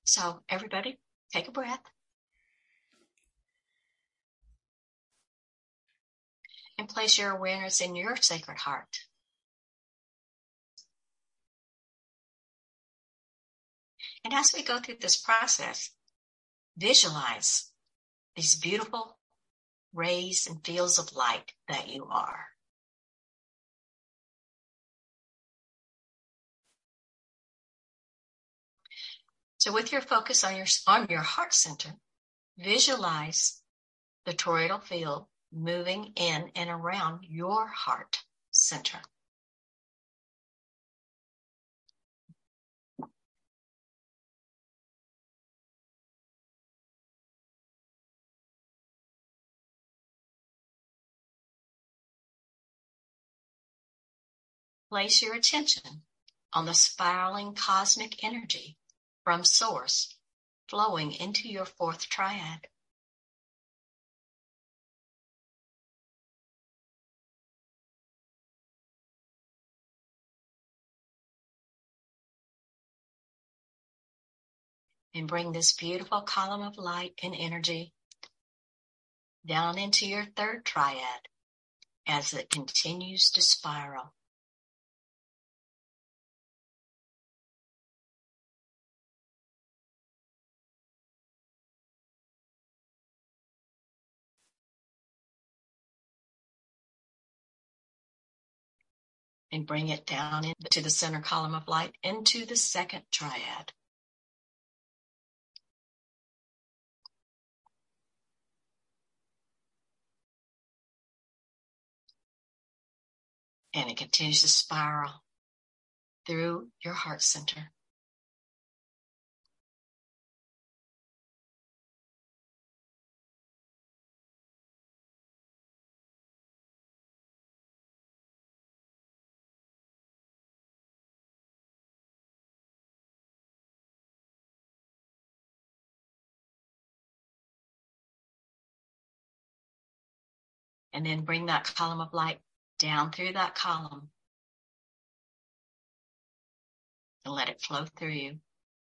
So everybody, take a breath. And place your awareness in your sacred heart. And as we go through this process, visualize these beautiful rays and fields of light that you are. So with your focus on your heart center, visualize the toroidal field moving in and around your heart center. Place your attention on the spiraling cosmic energy from Source flowing into your fourth triad. And bring this beautiful column of light and energy down into your third triad as it continues to spiral. And bring it down into the center column of light into the second triad. And it continues to spiral through your heart center. And then bring that column of light down through that column and let it flow through you.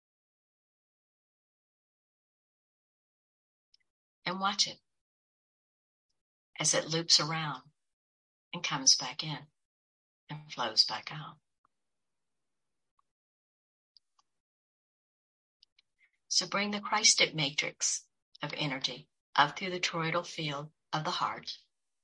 And watch it as it loops around and comes back in and flows back out. So bring the Christed matrix of energy up through the toroidal field of the heart.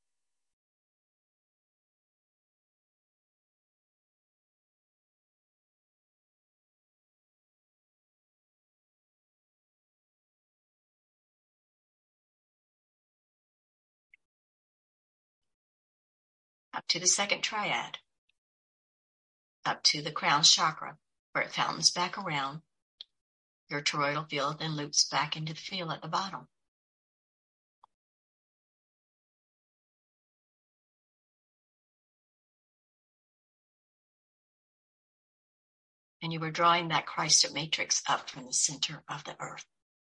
Up to the second triad, up to the crown chakra, where it fountains back around your toroidal field and loops back into the field at the bottom. And you were drawing that Christed matrix up from the center of the earth.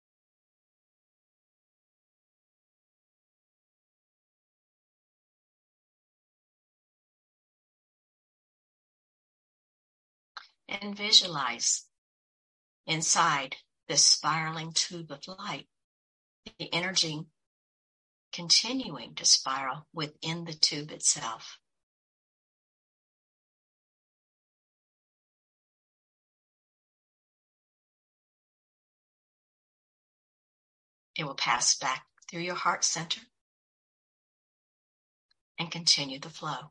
And visualize inside this spiraling tube of light, the energy continuing to spiral within the tube itself. It will pass back through your heart center and continue the flow.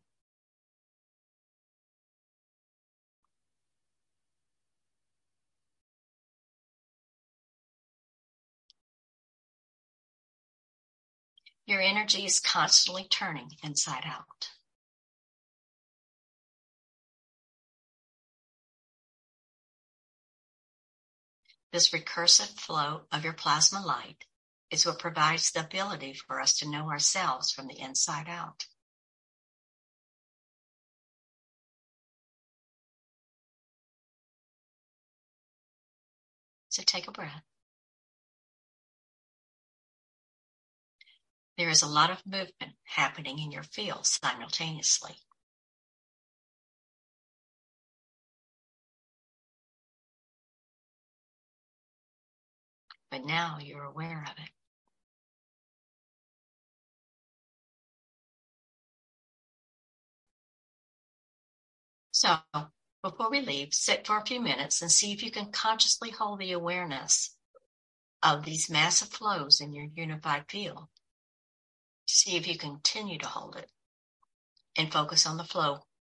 Your energy is constantly turning inside out. This recursive flow of your plasma light is what provides the ability for us to know ourselves from the inside out. So take a breath. There is a lot of movement happening in your field simultaneously. but now you're aware of it. So, before we leave, sit for a few minutes and see if you can consciously hold the awareness of these massive flows in your unified field. See if you continue to hold it and focus on the flow